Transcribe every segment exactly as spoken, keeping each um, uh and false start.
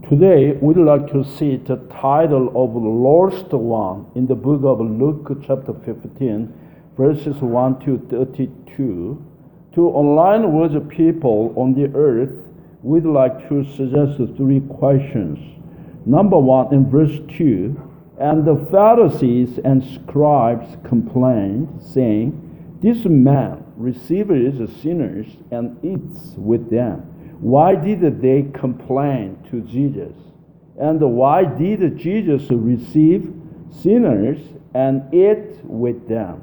Today, we'd like to see the title of the Lost One in the book of Luke, chapter fifteen, verses one to thirty-two. To align with the people on the earth, we'd like to suggest three questions. Number one, in verse two, and the Pharisees and scribes complained, saying, "This man receives sinners and eats with them." Why did they complain to Jesus? And why did Jesus receive sinners and eat with them?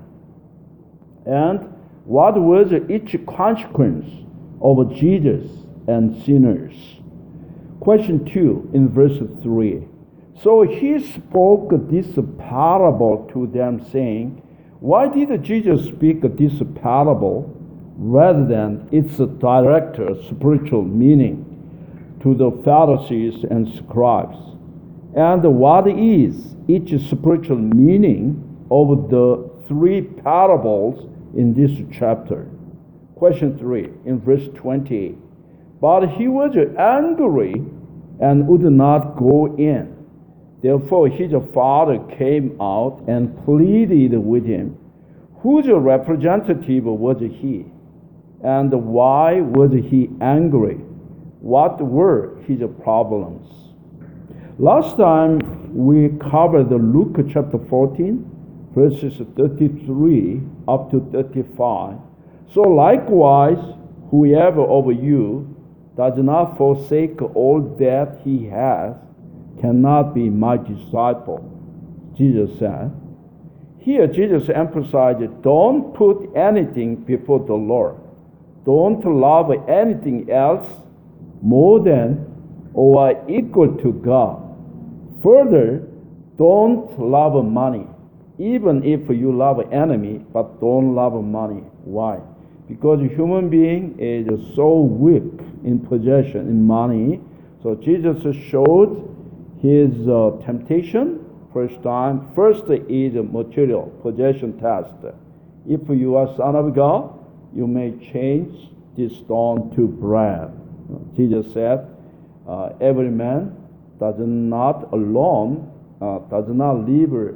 And what was each consequence of Jesus and sinners? Question two in verse three. So he spoke this parable to them, saying, why did Jesus speak this parable rather than its direct spiritual meaning to the Pharisees and scribes? And what is each spiritual meaning of the three parables in this chapter? Question three in verse twenty. But he was angry and would not go in. Therefore his father came out and pleaded with him. Whose representative was he? And why was he angry? What were his problems? Last time we covered Luke chapter fourteen, verses thirty-three up to thirty-five. So likewise, whoever of you does not forsake all that he has cannot be my disciple, Jesus said. Here Jesus emphasized, don't put anything before the Lord. Don't love anything else more than or equal to God. Further, don't love money, even if you love enemy, but don't love money. Why? Because a human being is so weak in possession, in money. So Jesus showed his uh, temptation first time. First is a material possession test. If you are son of God, you may change this stone to bread. Jesus said, uh, every man does not alone, uh, does not live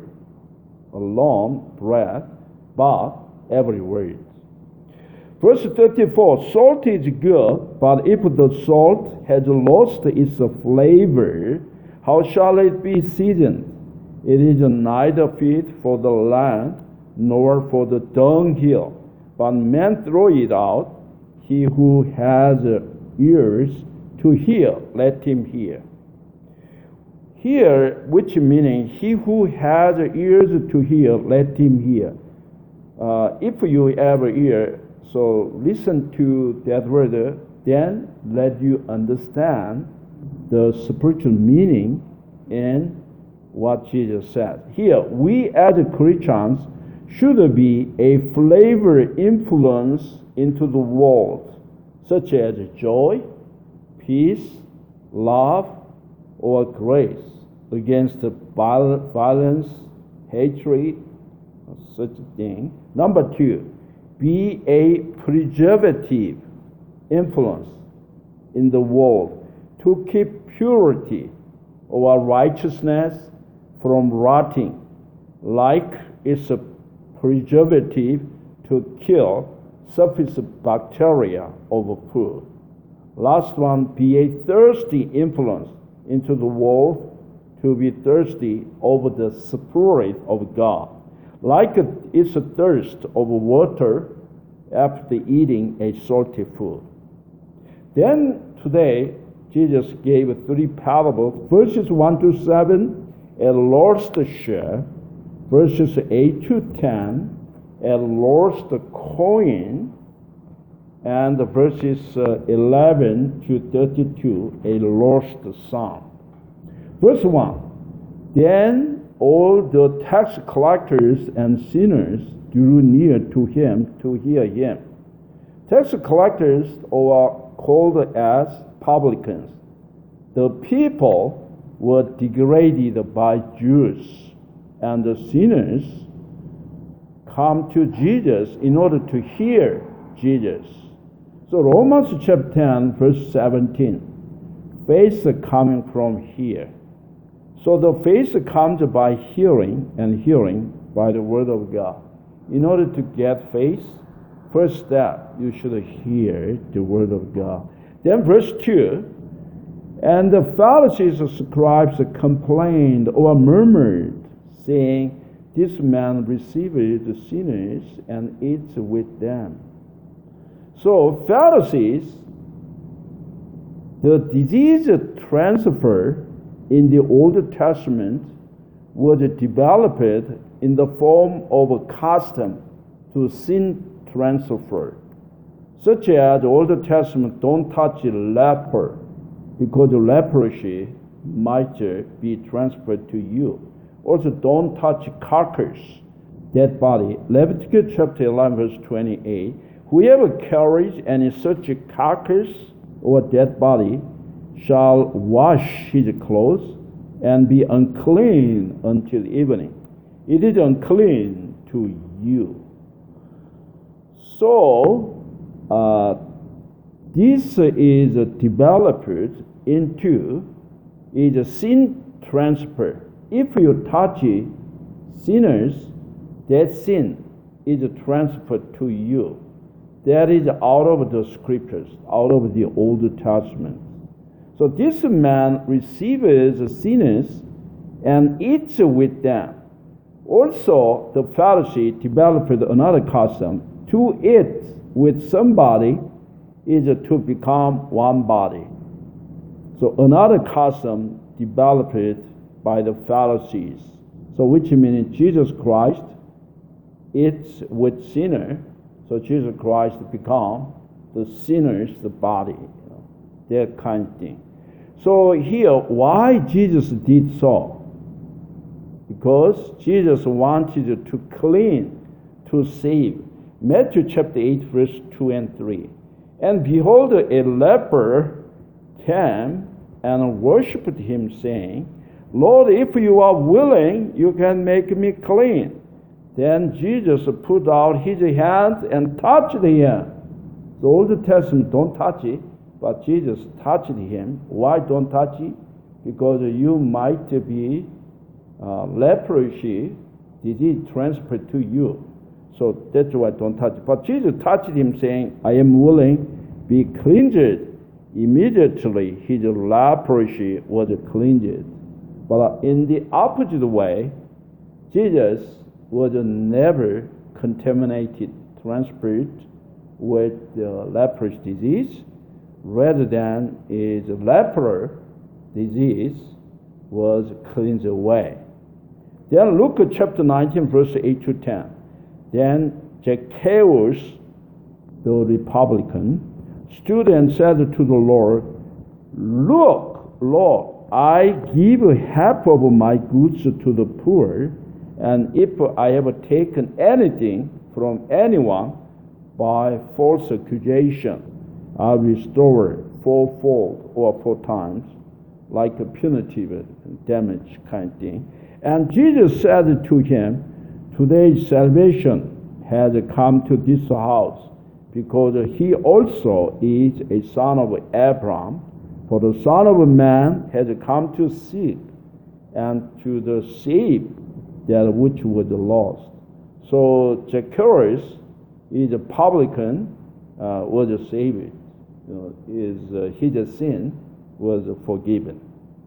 alone bread, but every word. Verse thirty-four, salt is good, but if the salt has lost its flavor, how shall it be seasoned? It is neither fit for the land nor for the dunghill, but men throw it out. He who has ears to hear, let him hear. Hear, which meaning, he who has ears to hear, let him hear. Uh, if you ever hear, so listen to that word, then let you understand the spiritual meaning in what Jesus said. Here, we as Christians should be a flavor influence into the world, such as joy, peace, love, or grace against violence, hatred, such a thing. Number two, be a preservative influence in the world to keep purity or righteousness from rotting, like it's a preservative to kill surface bacteria of food. Last one, be a thirsty influence into the world, to be thirsty over the Spirit of God, like it's a thirst of water after eating a salty food. Then today, Jesus gave three parables, verses one to seven, a lost sheep, verses eight to ten, a lost coin, and verses uh, eleven to thirty-two, a lost son. Verse one, then all the tax collectors and sinners drew near to him to hear him. Tax collectors are called as publicans. The people were degraded by Jews, and the sinners come to Jesus in order to hear Jesus. So Romans chapter ten, verse seventeen. faith coming from here. So the faith comes by hearing, and hearing by the word of God. In order to get faith, first step, you should hear the word of God. Then verse two, and the Pharisees and scribes complained or murmured, saying, this man receiveth the sinners and eats with them. So Pharisees, the disease transfer in the Old Testament was developed in the form of a custom to sin transfer, such as the Old Testament don't touch a leper because the leprosy might be transferred to you. Also, don't touch carcass, dead body. Leviticus chapter eleven, verse twenty-eight. Whoever carries any such a carcass or dead body shall wash his clothes and be unclean until evening. It is unclean to you. So, uh, this is developed into is a sin transfer. If you touch sinners, that sin is transferred to you. That is out of the scriptures, out of the Old Testament. So this man receives sinners and eats with them. Also, the Pharisee developed another custom. To eat with somebody is to become one body. So another custom developed by the Pharisees. So which means Jesus Christ eats with sinner. So Jesus Christ become the sinner's body. You know, that kind of thing. So here, why Jesus did so? Because Jesus wanted to clean, to save. Matthew chapter eight, verse two and three. And behold, a leper came and worshipped him, saying, Lord, if you are willing, you can make me clean. Then Jesus put out his hand and touched him. The Old Testament don't touch it, but Jesus touched him. Why don't touch it? Because you might be uh, leprosy disease transferred to you. So that's why don't touch it. But Jesus touched him, saying, I am willing, be cleansed. Immediately his leprosy was cleansed. But in the opposite way, Jesus was never contaminated, transferred with the leprous disease, rather than his leper disease was cleansed away. Then Luke chapter nineteen, verse eight to ten. Then Zacchaeus, the republican, stood and said to the Lord, Look, Lord, I give half of my goods to the poor, and if I have taken anything from anyone by false accusation, I'll restore fourfold or four times, like a punitive damage kind of thing. And Jesus said to him, Today's salvation has come to this house, because he also is a son of Abraham. For the Son of Man has come to seek and to the save that which was lost. So Zacchaeus is a publican, uh, was saved. You know, is uh, his sin was forgiven.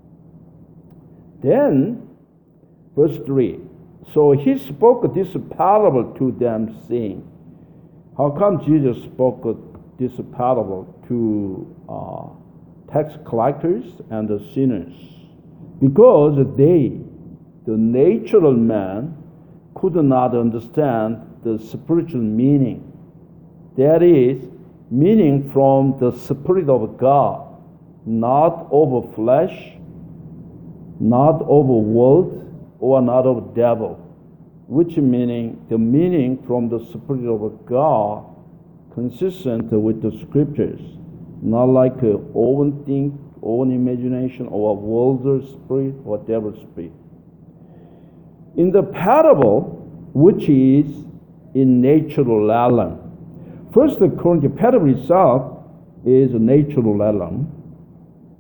Then, verse three. So he spoke this parable to them, saying, how come Jesus spoke this parable to uh, tax collectors and the sinners? Because they, the natural man, could not understand the spiritual meaning. That is, meaning from the Spirit of God, not over flesh, not over world, or not of devil. Which meaning, the meaning from the Spirit of God, consistent with the scriptures, not like a own think, own imagination, or a worldly spirit or devil spirit. In the parable, which is in natural realm, First Corinthians parable itself is a natural realm.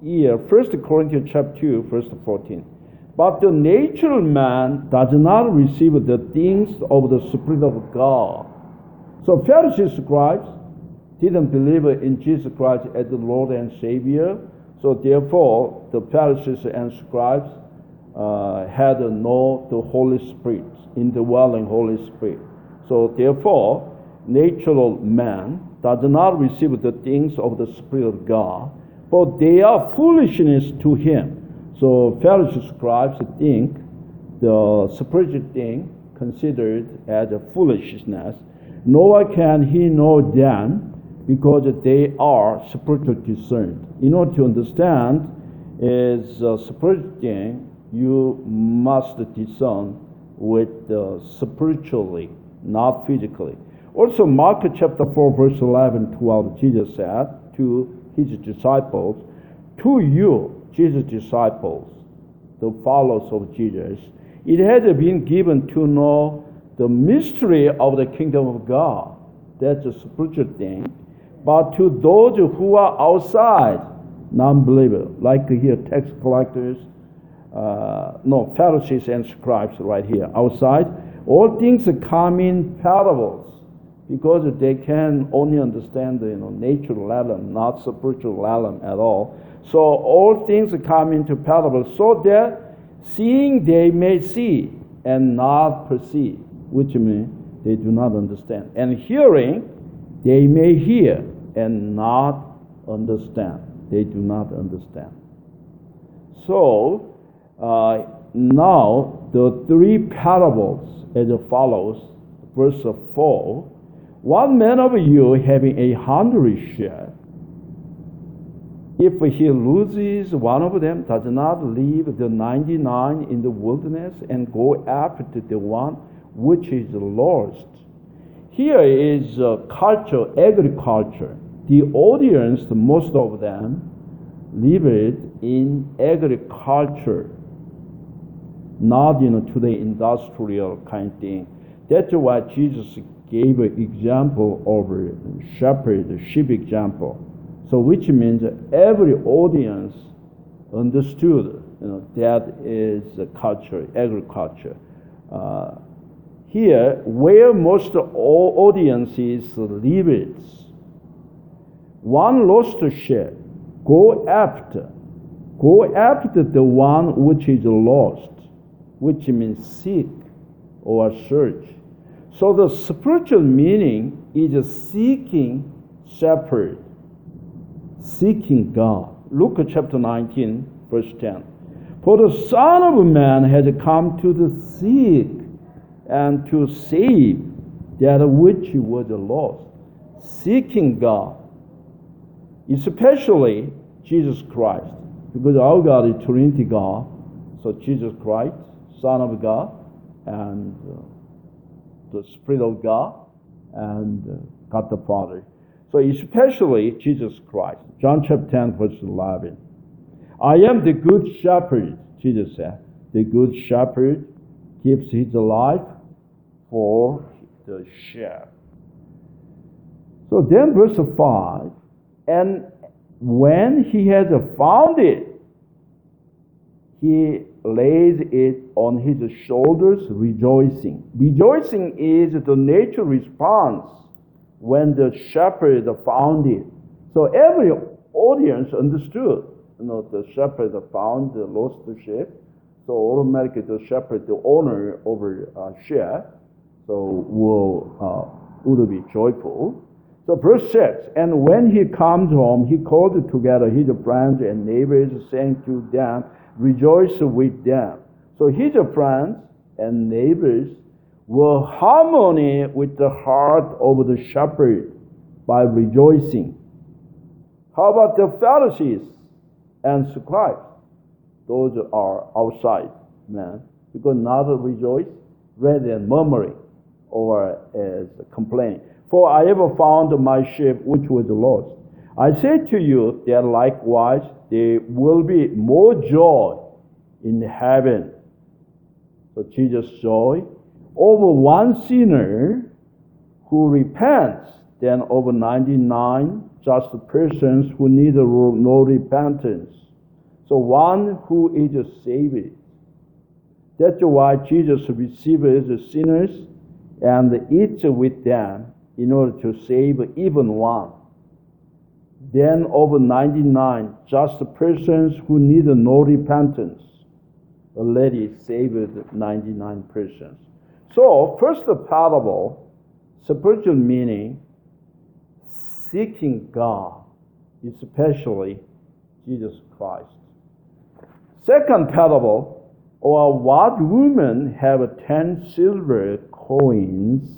here, First Corinthians chapter two, verse fourteen. But the natural man does not receive the things of the Spirit of God. So Pharisees, scribes, didn't believe in Jesus Christ as the Lord and Savior. So therefore, the Pharisees and scribes uh, had no the Holy Spirit, indwelling Holy Spirit. So therefore, natural man does not receive the things of the Spirit of God, but they are foolishness to him. So Pharisees, scribes think the spiritual thing considered as a foolishness, nor can he know them because they are spiritually discerned. In order to understand is a spiritual thing, you must discern with uh, spiritually, not physically. Also, Mark chapter four, verse eleven, twelve, Jesus said to his disciples, to you, Jesus' disciples, the followers of Jesus, it has been given to know the mystery of the kingdom of God. That's a spiritual thing. But to those who are outside, non-believers, like here tax collectors, uh, no, Pharisees and scribes right here, outside, all things come in parables because they can only understand the you know, natural realm, not spiritual realm at all. So all things come into parables so that seeing they may see and not perceive, which means they do not understand. And hearing they may hear and not understand. They do not understand. So uh, now the three parables as follows, verse four. One man of you having a hundred sheep, if he loses one of them, does not leave the ninety-nine in the wilderness and go after the one which is lost. Here is uh, culture, agriculture. The audience, most of them, lived in agriculture, not you know, today industrial kind of thing. That's why Jesus gave an example of a shepherd, a sheep example. So which means every audience understood you know, that is a culture, agriculture. Uh, here, where most all audiences live, one lost sheep, go after, go after the one which is lost, which means seek or search. So the spiritual meaning is seeking shepherd, seeking God. Luke chapter nineteen, verse ten. For the Son of Man has come to the seek and to save that which was lost. Seeking God, especially Jesus Christ, because our God is Trinity God. So Jesus Christ, Son of God, and uh, the Spirit of God, and uh, God the Father. So especially Jesus Christ. John chapter ten, verse eleven. I am the good shepherd, Jesus said. The good shepherd gives his life for the sheep. So then verse five, and when he has found it, he lays it on his shoulders, rejoicing. Rejoicing is the natural response when the shepherd found it. So every audience understood, you know, the shepherd found the lost sheep. So automatically the shepherd, the owner over a sheep, so will uh, would be joyful. So verse six, and when he comes home, he called together his friends and neighbors, saying to them, rejoice with them. So his friends and neighbors were harmony with the heart of the shepherd by rejoicing. How about the Pharisees and scribes? Those are outside men, because not rejoice rather than murmuring or as complaining. For I have found my sheep which was lost. I say to you that likewise there will be more joy in heaven. So Jesus' joy over one sinner who repents than over ninety-nine just persons who need no repentance. So one who is saved. That's why Jesus receives sinners and eats with them in order to save even one. Then over ninety-nine just persons who need no repentance already saved ninety-nine persons. So first the parable, spiritual meaning, seeking God, especially Jesus Christ. Second parable, or what women have ten silver coins.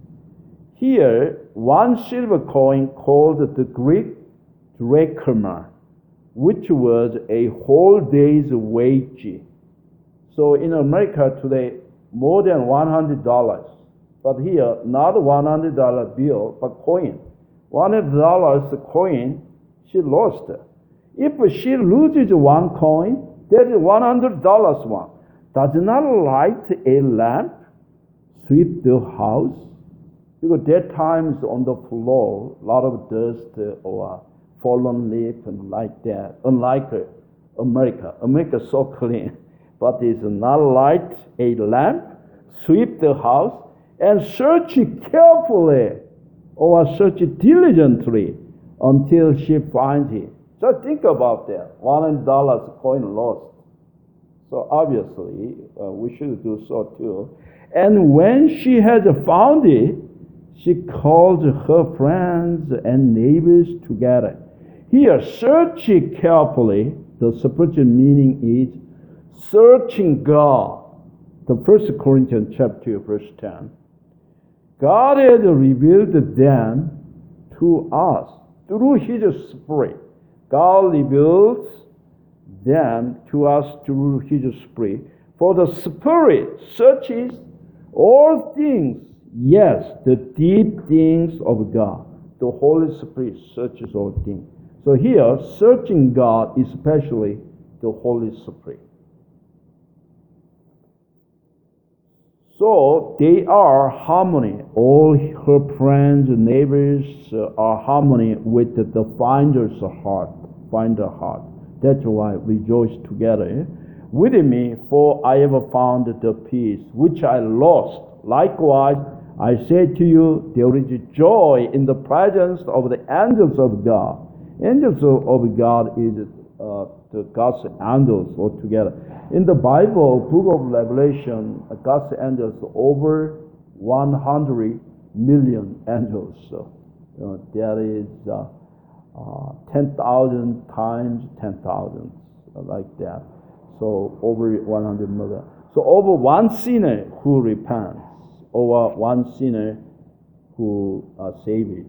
Here, one silver coin called the Greek drachma, which was a whole day's wage. So in America today, more than one hundred dollars. But here, not one hundred dollar bill, but coin. one hundred dollars coin, she lost. If she loses one coin, that is one hundred dollars one. Does not light a lamp sweep the house? Because that times on the floor, a lot of dust or fallen leaf and like that. Unlike America, America is so clean, but it's not light a lamp, sweep the house, and search carefully or search diligently until she finds it. So think about that. one hundred dollars coin lost. So obviously, uh, we should do so too. And when she has found it, she calls her friends and neighbors together. Here, search carefully, the spiritual meaning is searching God. The First Corinthians chapter two, verse ten. God has revealed them to us through His Spirit. God reveals them to us through His Spirit. For the Spirit searches all things, yes, the deep things of God. The Holy Spirit searches all things. So here, searching God, especially the Holy Spirit. So they are harmony. All her friends and neighbors are harmony with the finder's heart. Finder heart. That's why rejoice together with me, for I have found the peace which I lost. Likewise, I say to you, there is joy in the presence of the angels of God. Angels of God is uh, the God's angels altogether. In the Bible, book of Revelation, God's angels over one hundred million angels. So uh, there is uh, uh, ten thousand times ten thousand, like that. So over one hundred million. So over one sinner who repents, over one sinner who uh, saved.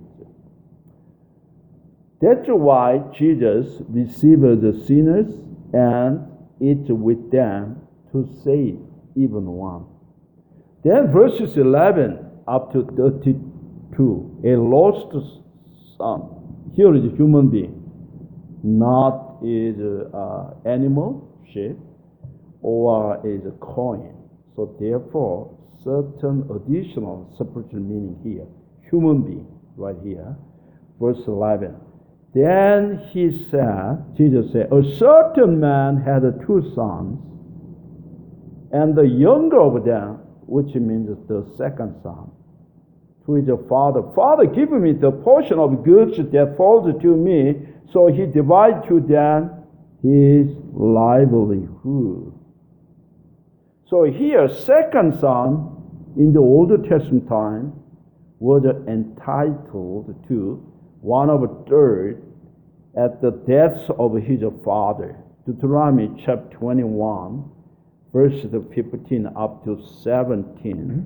That's why Jesus receives the sinners and eats with them to save even one. Then verses eleven up to thirty-two, a lost son. Here is a human being, not is an animal, sheep, or is a coin. So therefore, certain additional spiritual meaning here. Human being, right here. Verse eleven. Then he said, Jesus said, a certain man had two sons, and the younger of them, which means the second son, to his father, Father, give me the portion of goods that falls to me. So he divided to them his livelihood. So here, second son in the Old Testament time was entitled to one of a third at the death of his father. Deuteronomy chapter twenty-one, verses fifteen up to seventeen.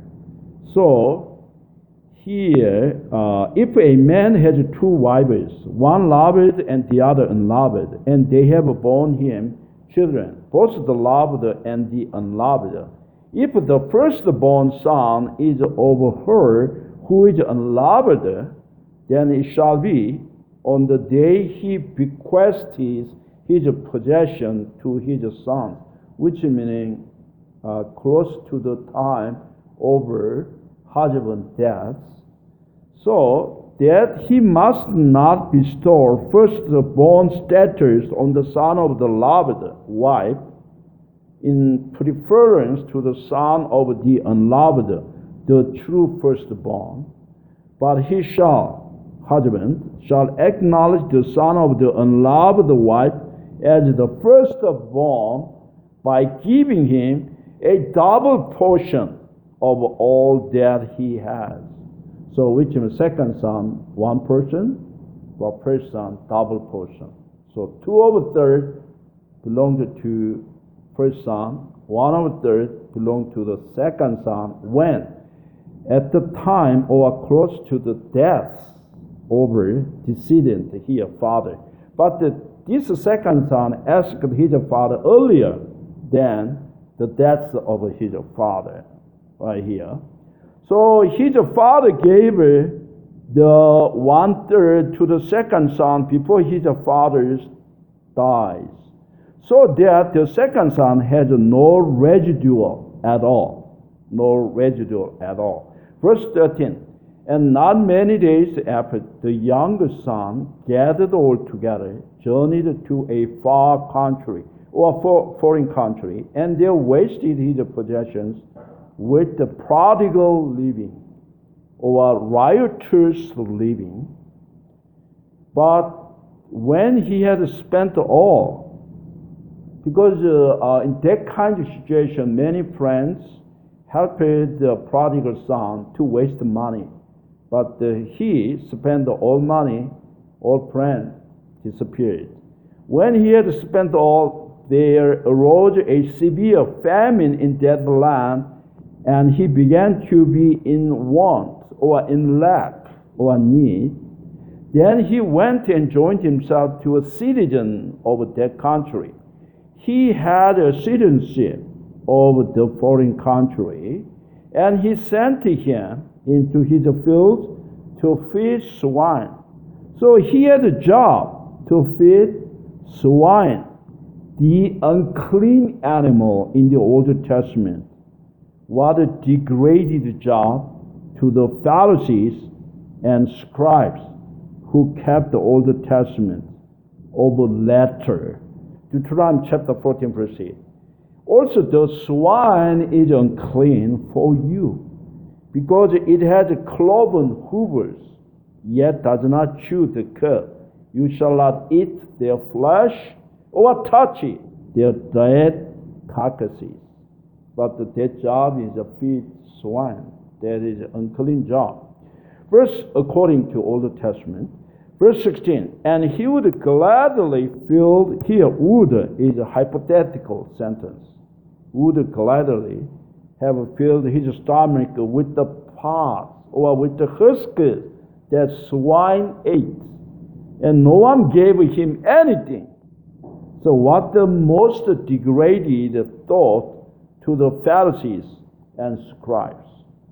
So here, uh, if a man has two wives, one loved and the other unloved, and they have borne him children, both the loved and the unloved, if the firstborn son is over her who is unloved, then it shall be on the day he bequests his, his possession to his son, which meaning uh, close to the time over husband death. So that he must not bestow firstborn status on the son of the loved wife in preference to the son of the unloved, the true firstborn. But he shall, husband, shall acknowledge the son of the unloved wife as the firstborn by giving him a double portion of all that he has. So which means second son, one portion, for first son, double portion. So two over third belonged to first son, one over third belonged to the second son when at the time or close to the death over decedent, here father. But the, this second son asked his father earlier than the death of his father, right here. So his father gave the one third to the second son before his father dies, so that the second son has no residual at all, no residual at all. Verse thirteen, and not many days after, the younger son gathered all together, journeyed to a far country, or for foreign country, and there wasted his possessions with the prodigal living, or riotous living. But when he had spent all, because uh, uh, in that kind of situation, many friends helped the prodigal son to waste money. But uh, he spent all money, all friends disappeared. When he had spent all, there arose a severe famine in that land, and he began to be in want, or in lack, or need. Then he went and joined himself to a citizen of that country. He had a citizenship of the foreign country, and he sent him into his fields to feed swine. So he had a job to feed swine, the unclean animal in the Old Testament. What a degraded job to the Pharisees and scribes who kept the Old Testament over letter. Deuteronomy chapter fourteen, verse eight. Also, the swine is unclean for you, because it has cloven hoofs, yet does not chew the cud. You shall not eat their flesh or touch it, their dead carcasses. But that job is a feed swine. That is an unclean job. Verse, according to Old Testament, verse sixteen, and he would gladly fill, here would is a hypothetical sentence, would gladly have filled his stomach with the parts or with the husks that swine ate, and no one gave him anything. So what the most degraded thought to the Pharisees and scribes.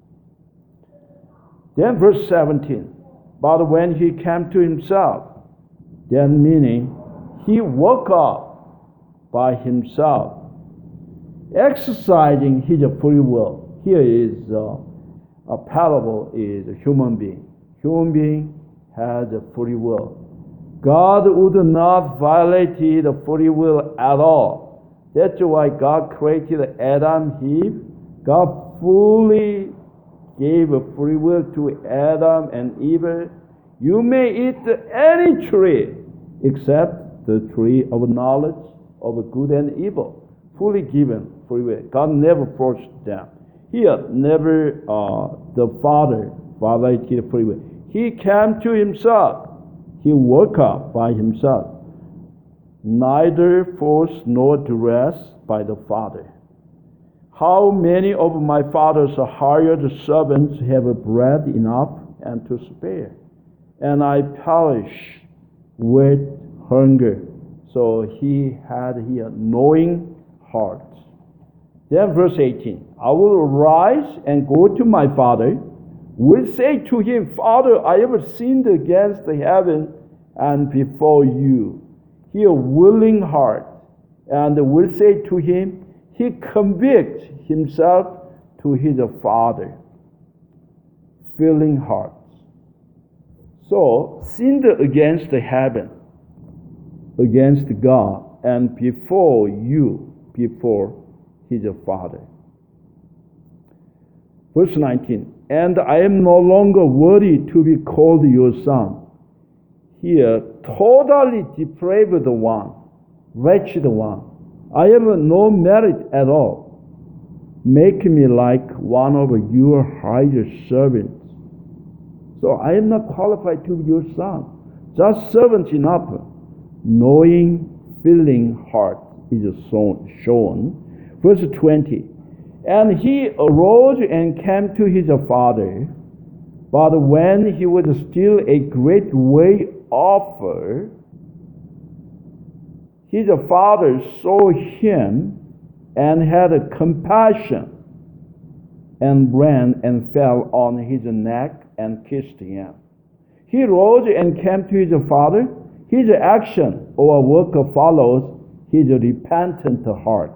Then verse seventeen, but when he came to himself, then meaning he woke up by himself, exercising his free will. Here is uh, a parable is a human being. Human being has a free will. God would not violate his free will at all. That's why God created Adam, Eve. God fully gave a free will to Adam and Eve. You may eat any tree except the tree of knowledge of good and evil. Fully given free will. God never forced them. Here, never uh, the Father violated free will. He came to himself. He woke up by himself. Neither force nor duress by the Father. How many of my father's hired servants have bread enough and to spare, and I perish with hunger? So he had here knowing heart. Then verse eighteen, I will rise and go to my father, will say to him, Father, I have sinned against heaven and before you. He a willing heart, and will say to him, he convicts himself to his father. Filling hearts. So, sinned against heaven, against God, and before you, before his Father. Verse nineteen, and I am no longer worthy to be called your son. Here, totally depraved one, wretched one. I have no merit at all. Make me like one of your hired servants. So I am not qualified to be your son. Just servant enough. Knowing, feeling heart is shown. Verse twenty. And he arose and came to his father. But when he was still a great way off, his father saw him and had compassion, and ran and fell on his neck and kissed him. He rose and came to his father. His action or work follows his repentant heart.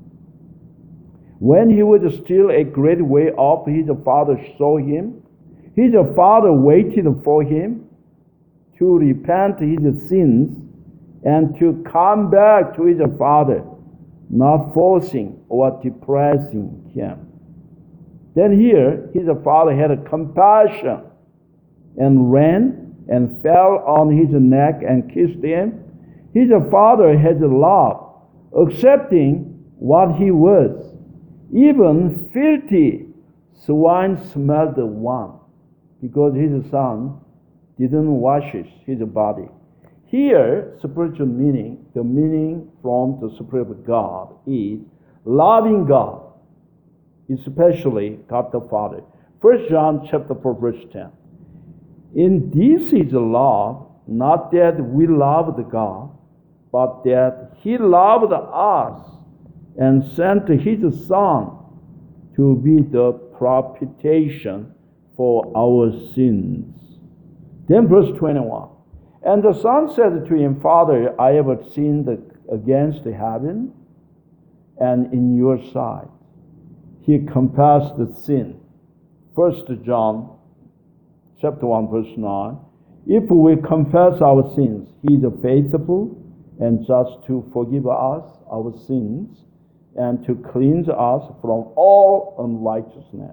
When he was still a great way off, his father saw him. His father waited for him to repent his sins and to come back to his father, not forcing or depressing him. Then here, his father had compassion and ran and fell on his neck and kissed him. His father had love, accepting what he was. Even filthy swine smelled one, because his son didn't wash his body. Here, spiritual meaning, the meaning from the Spirit of God is loving God, especially God the Father. First John chapter four, verse ten. In this is love, not that we loved God, but that he loved us and sent his Son to be the propitiation for our sins. Then verse twenty-one. And the son said to him, Father, I have sinned against heaven and in your sight. He confessed the sin. First John chapter one, verse nine. If we confess our sins, he is faithful and just to forgive us our sins and to cleanse us from all unrighteousness.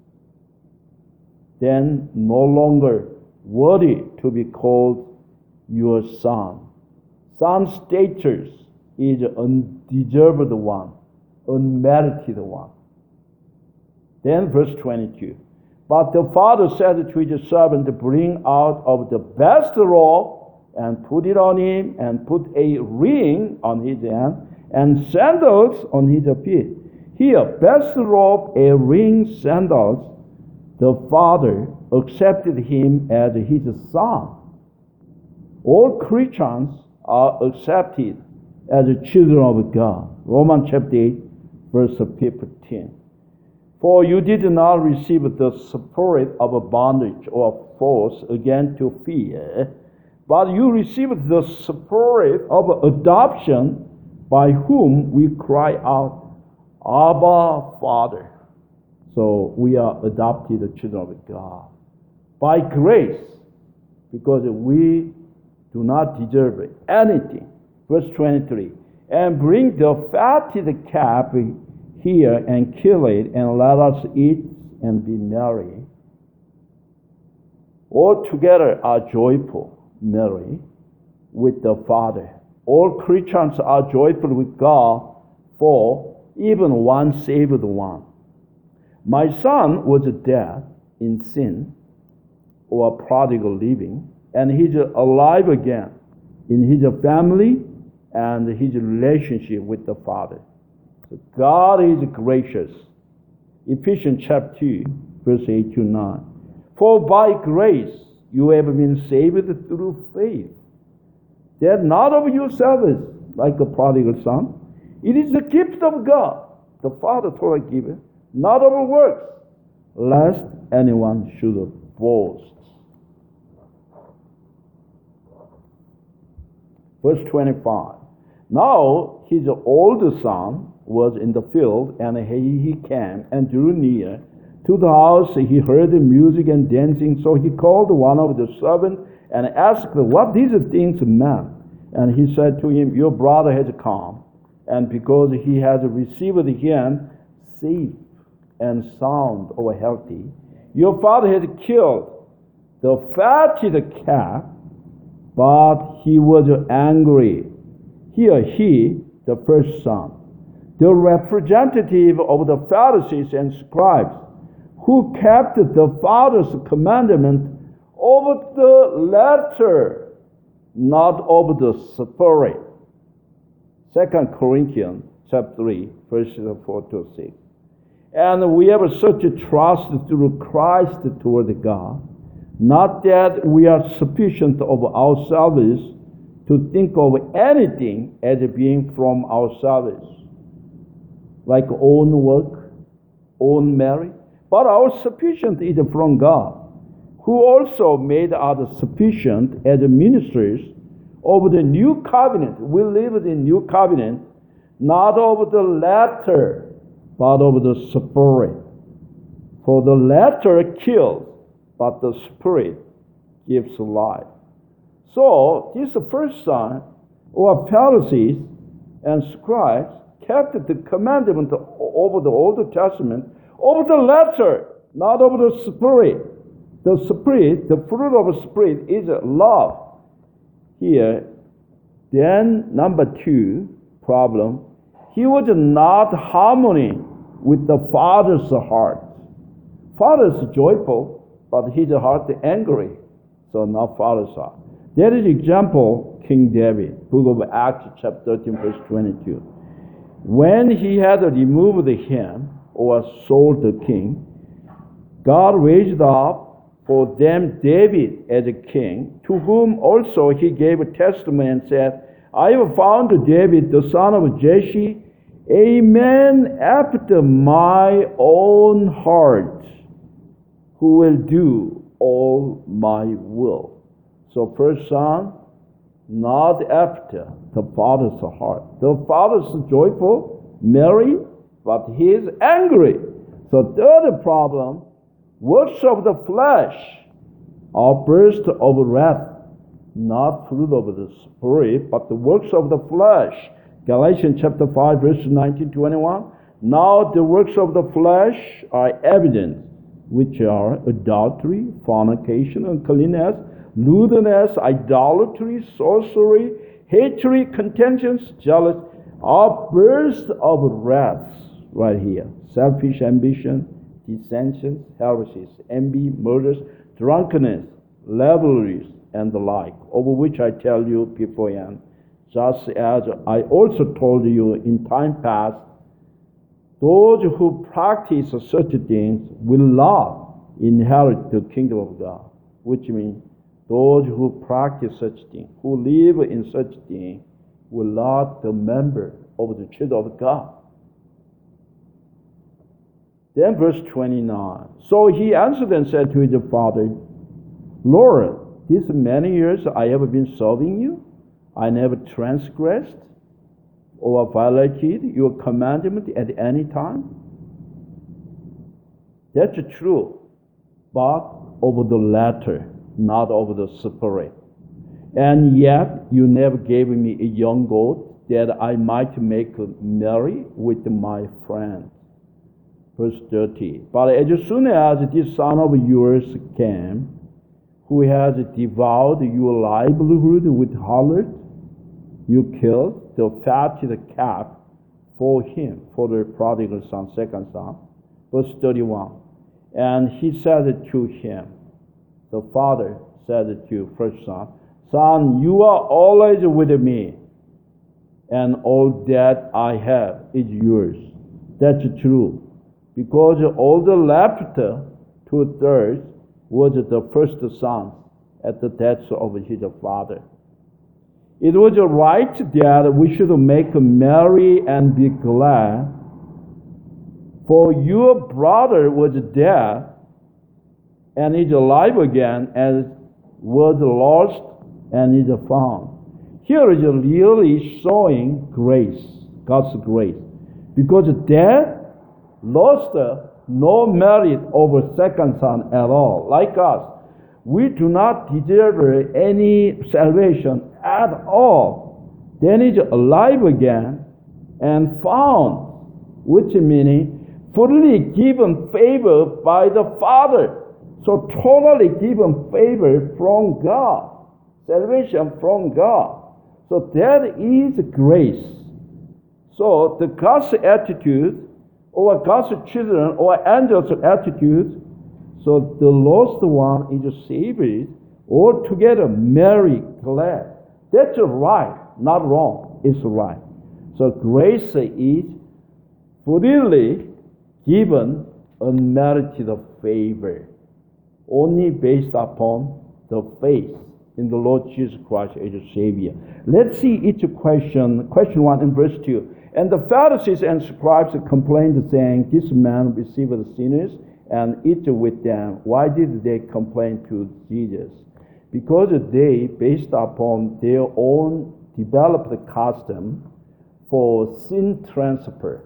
Then no longer worthy to be called your son. Son status is undeserved one, unmerited one. Then verse twenty-two. But the father said to his servant, bring out of the best robe and put it on him, and put a ring on his hand and sandals on his feet. Here, best robe, a ring, sandals. The father accepted him as his son. All Christians are accepted as children of God. Romans chapter eight, verse fifteen. For you did not receive the spirit of bondage or force again to fear, but you received the spirit of adoption, by whom we cry out, Abba, Father. So we are adopted children of God by grace, because we do not deserve anything. Verse twenty-three. And bring the fatted calf here and kill it, and let us eat and be merry. All together are joyful, merry with the Father. All Christians are joyful with God, for even one saved one. My son was dead in sin, or prodigal living, and he's alive again in his family and his relationship with the Father. So God is gracious. Ephesians chapter two, verse eight to nine. For by grace you have been saved through faith. That not of yourselves, like the prodigal son. It is the gift of God, the Father totally given, not of works, lest anyone should boast. Verse twenty-five. Now his older son was in the field, and he, he came and drew near to the house, he heard music and dancing. So he called one of the servants and asked what these things meant. And he said to him, your brother has come, and because he has received him safe and sound or healthy, your father has killed the fatted calf, but he was angry. Here he, the first son, the representative of the Pharisees and scribes, who kept the father's commandment over the letter, not over the spirit. Second Corinthians chapter three, verses four to six. And we have such a trust through Christ toward God, not that we are sufficient of ourselves to think of anything as being from ourselves, like own work, own merit, but our sufficient is from God, who also made us sufficient as ministers of the new covenant. We live in new covenant, not of the letter, but of the spirit. For the letter kills, but the spirit gives life. So this first son, or Pharisees and scribes, kept the commandment over the Old Testament, over the letter, not over the spirit. The spirit, the fruit of the spirit is love. Here, then number two problem, he was not harmony with the father's heart. Father is joyful, but his heart is angry. So not father's heart. That is example, King David, book of Acts, chapter thirteen, verse twenty-two. When he had removed him, or Saul the king, God raised up for them David as a king, to whom also he gave a testimony and said, I have found David, the son of Jesse, a man after my own heart, who will do all my will. So first son, not after the father's heart. The father's joyful, merry, but he is angry. So third problem, works of the flesh are burst of wrath, not fruit of the spirit, but the works of the flesh. Galatians chapter five, verse nineteen to twenty-one. Now the works of the flesh are evident, which are adultery, fornication, uncleanness, lewdness, idolatry, sorcery, hatred, contentions, jealousy, are burst of wrath. Right here. Selfish ambition, dissensions, heresies, envy, murders, drunkenness, revelries, and the like, over which I tell you beforehand, just as I also told you in time past, those who practice such things will not inherit the kingdom of God. Which means those who practice such things, who live in such things, will not be a member of the children of God. Then verse twenty-nine. So he answered and said to his father, Lord, these many years I have been serving you. I never transgressed or violated your commandment at any time. That's true, but over the letter, not over the spirit. And yet you never gave me a young goat that I might make merry with my friends. Verse thirty. But as soon as this son of yours came, who has devoured your livelihood with harlot, you killed the fatted calf for him, for the prodigal son, second son. Verse thirty-one. And he said to him, the father said to first son, Son, you are always with me, and all that I have is yours. That's true, because all the left two-thirds was the first son at the death of his father. It was right that we should make merry and be glad, for your brother was dead and is alive again, and was lost and is found. Here is really showing grace, God's grace, because dead, lost, no merit over second son at all. Like us, we do not deserve any salvation at all. Then is alive again and found, which meaning fully given favor by the Father. So totally given favor from God, salvation from God. So that is grace. So the God's attitude, or God's children, or angels' attitude, so the lost one is saved, altogether merry, glad. That's right, not wrong. It's right. So grace is freely given unmerited favor, only based upon the faith in the Lord Jesus Christ as a Savior. Let's see each question. Question one in verse two. And the Pharisees and scribes complained, saying, This man received sinners and eat with them. Why did they complain to Jesus? Because they, based upon their own developed custom for sin transfer,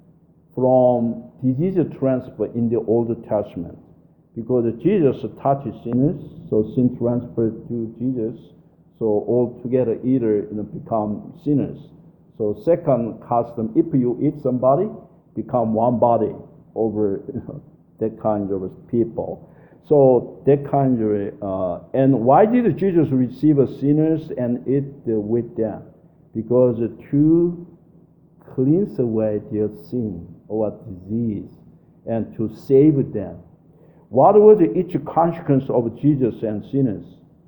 from disease transfer in the Old Testament. Because Jesus touched sinners, so sin transferred to Jesus, so all together either you know, become sinners. So second custom, if you eat somebody, become one body over you know, that kind of people. So that kind of, uh, and why did Jesus receive sinners and eat with them? Because to cleanse away their sin or disease and to save them. What was each consequence of Jesus and sinners?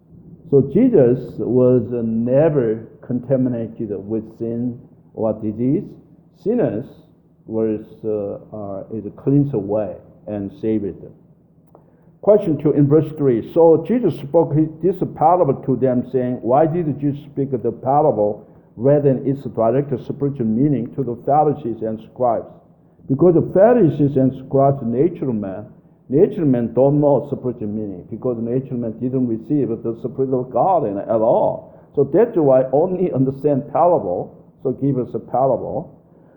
So Jesus was never contaminated with sin or disease. Sinners was uh, uh, is cleansed away and saved them. Question two in verse three. So Jesus spoke this parable to them, saying, Why did Jesus speak the parable rather than its direct spiritual meaning to the Pharisees and scribes? Because the Pharisees and scribes, natural men, natural men don't know spiritual meaning, because natural men didn't receive the Spirit of God in at all. So that's why only understand parable, so give us a parable.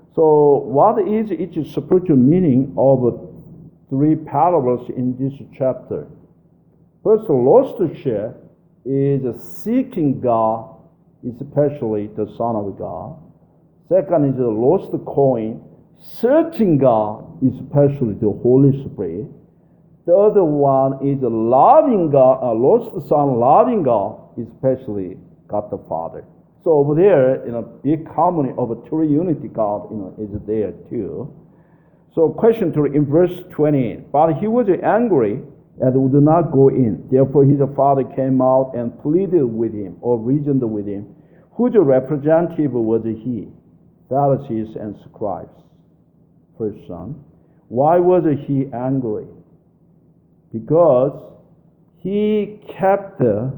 So what is each spiritual meaning of three parables in this chapter? First, the lost sheep is seeking God, especially the Son of God. Second is the lost coin, searching God, especially the Holy Spirit. The other one is loving God, a lost son loving God, especially God the Father. So over there, you know, big harmony of a true unity God, you know, is there too. So question three in verse twenty. But he was angry and would not go in. Therefore his father came out and pleaded with him, or reasoned with him. Whose representative was he? Pharisees and scribes. First son. Why was he angry? Because he kept the,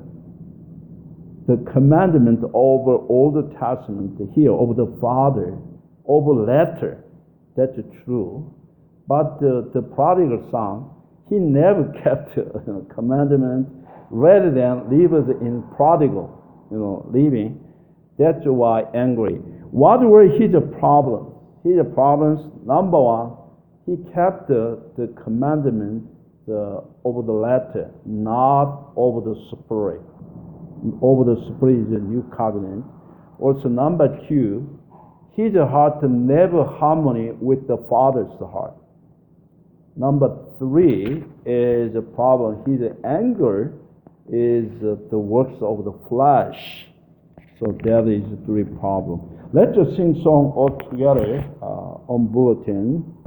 the commandment over Old Testament here, over the Father, over letter. That's true. But the, the prodigal son, he never kept the commandment, rather than leave us in prodigal, you know, living. That's why angry. What were his problems? His problems, number one, he kept the, the commandment The, over the letter, not over the spirit. Over the spirit is a new covenant. Also, number two, his heart never harmony with the Father's heart. Number three is a problem. His anger is uh, the works of the flesh. So that is three problems. Let's just sing song all together uh, on bulletin.